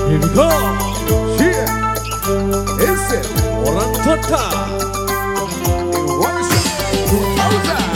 Here we go. Yeah. Is it Orang Tota? One shot. 2000.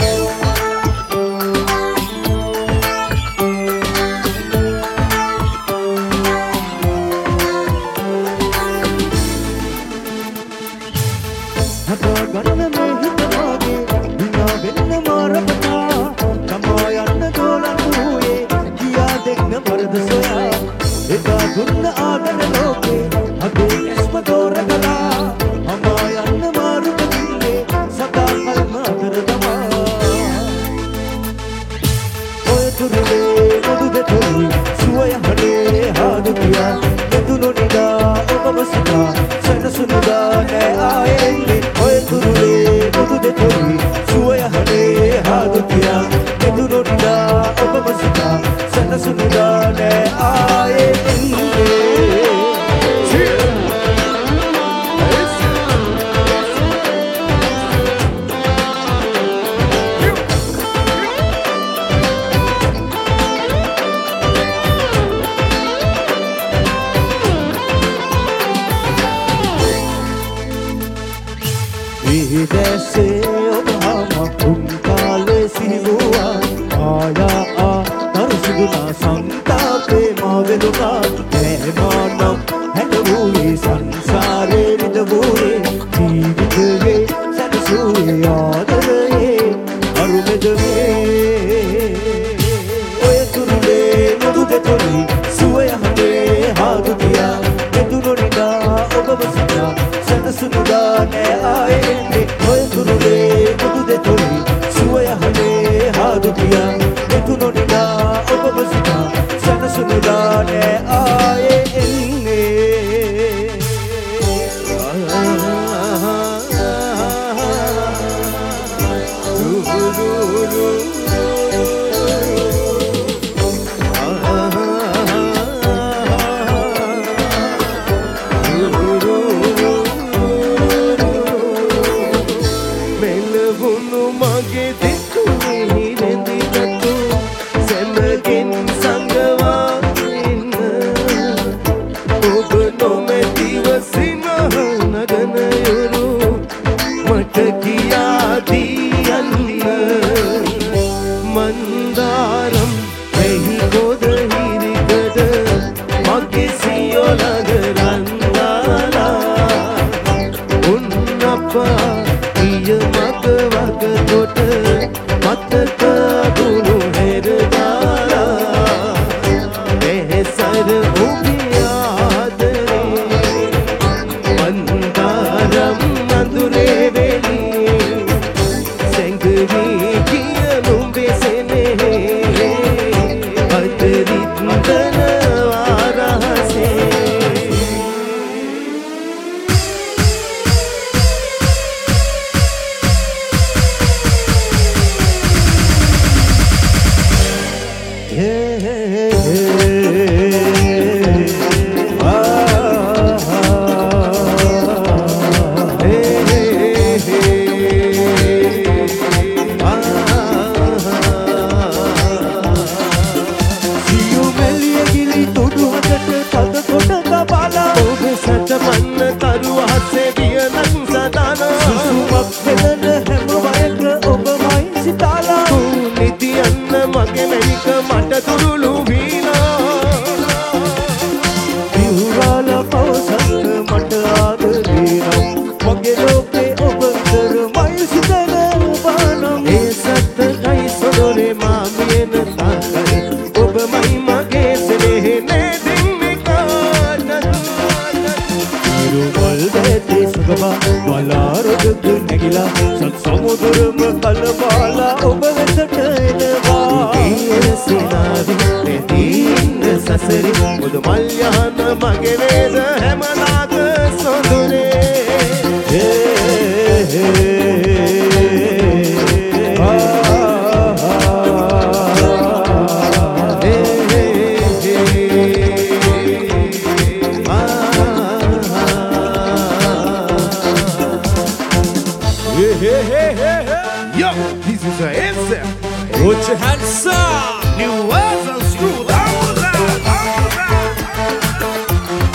Yo, this is an answer. Put your hands up. New words and screw.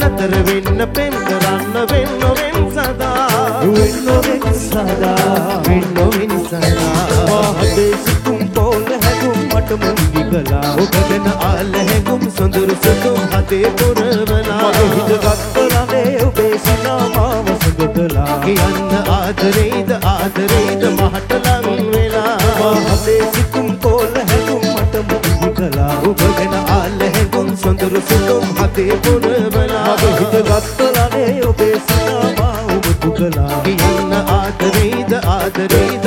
නතර වෙන්න පෙම් කරන්න වෙන්න වෙන් සදා වෙන්න සදා මහදේ සිතුම් පොළ හැඟුම් මට මුංගි කළා ඔබ ගැන ආල හැඟුම් සොඳුරු සතුම් හදේ පුරවලා මගේ හිත ගත්තලානේ ඔබේ සිනාමාව සුගතලා කියන්න ආදරේද මහට ලං වෙලා මහදේ සිතුම් පොළ හැඟුම් මට මුංගි කළා ඔබ ගැන ආල හැඟුම් සොඳුරු සතුම් හදේ පුරවලා මගේ හිත ගත්තලානේ ඔබේ සිනාමාව සුගතලා කියන්න ආදරේද